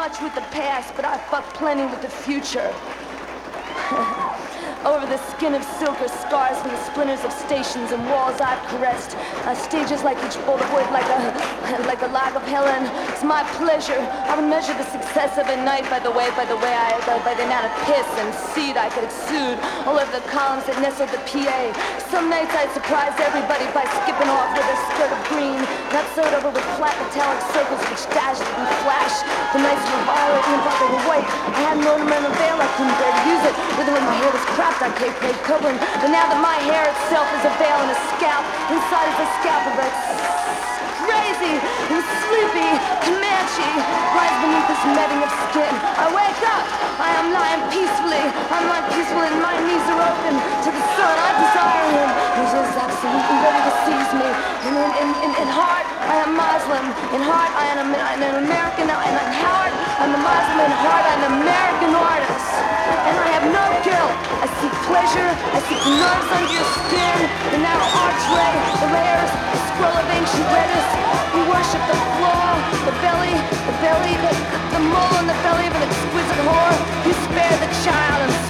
much with the past, but I fuck plenty with the future. Over the skin of silk are scars from the splinters of stations and walls I've caressed. Stages like each bolt of wood, like a log of Helen. It's my pleasure. I would measure the success of a night by the amount of piss and seed I could exude all over the columns that nestled the PA. Some nights I'd surprise everybody by skipping off with a skirt of green, not sewed over with flat metallic circles which dashed and flashed. The nights were violet and they were white. I had an ornamental veil, I couldn't bear to use it. With when my hair was cropped, I paid covering. But now that my hair itself is a veil and a scalp, inside is a scalp of a crazy and sleepy Comanche lies beneath this netting of skin. I wake up, I am lying peacefully. I'm lying peacefully and my knees are open to the sun. I desire him. He's just absolutely ready to seize me. In heart, I am Muslim. In heart, I am an American. And in heart, I'm a Muslim. In heart, I'm an American artist. And I have no guilt. I seek pleasure. I seek the nerves under your skin. The narrow archway, the layers, the scroll of ancient letters. We worship the floor, the belly, the mole in the belly of an exquisite whore. You spare the child and